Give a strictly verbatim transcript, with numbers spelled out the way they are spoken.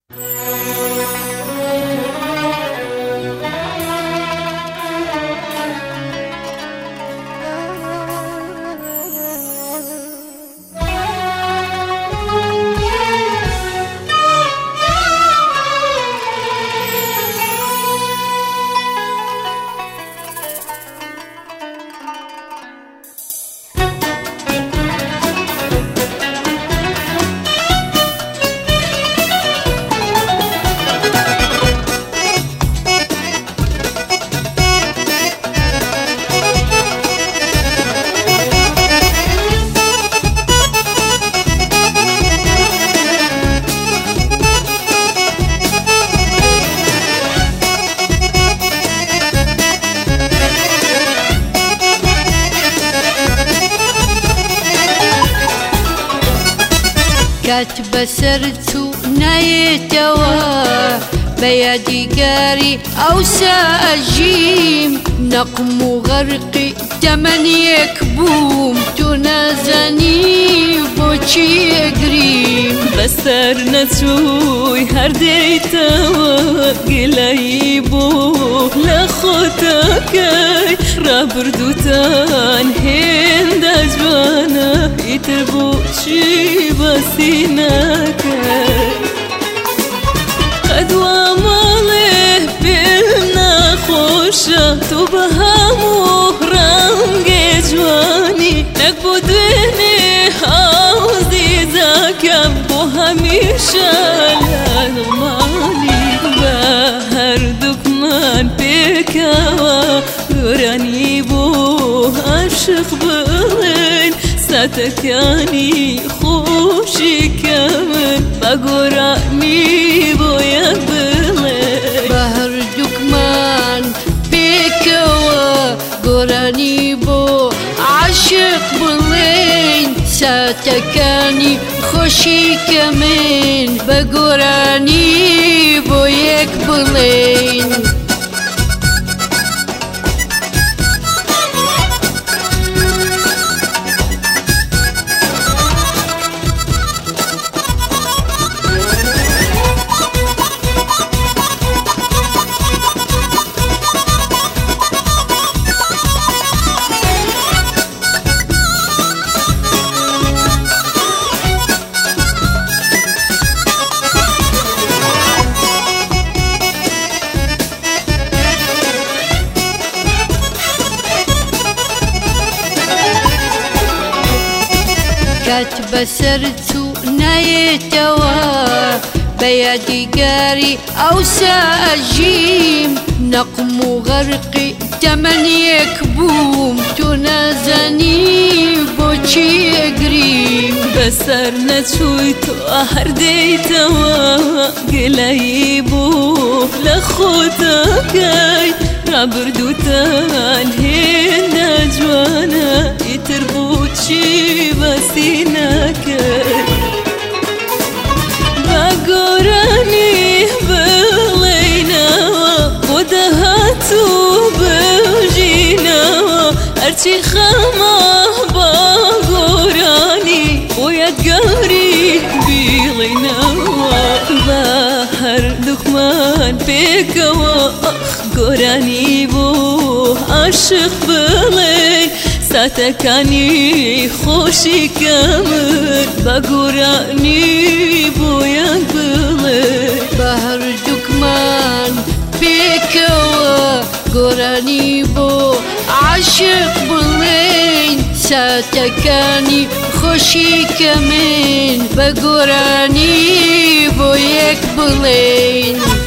كاتبة سردت نايتوا بيدي قاري أو سأجيم نقم غرقي تمني كبوم تنازني بوشي قريم بسرنا تشوي هرديتوا قليبو لخوتاكي رابردوتان هند جوانا يتربوشي بسيناكي قدوة ماله بلنا خوشة تبهمو رنگ جواني نكبو دويني عوزي زاكم بو هميشة لالماني بهر دكمان بكوا غراني بو عشق بغين ساتكاني خوشي كمن بقراني بو بهر دكمان بكوا قراني بو عشق بلين ساتكاني خوشي كمين بقراني بو يكبلين كاتبة سردت نايتوا بيدي قاري أو سأجيم نقم غرقي تمني كبوم تنازني بوشي قريم بسرنا تشويتو هرديتوا قليبو لخوتاكي رابردوتان هند جوانا يتربوشي بسيناكي بقراني بليناوا ودهاتو بوجيناوا ارشي خما بقراني ويتقاري بليناوا بحر دكمان بكوا قراني بو عشق بلين ساتكاني خوشي كمن بقراني بو يقبلين بهر دكمان بكوا قراني بو عشق بلين ساتكاني خوشي كمين بقراني بو يكبلين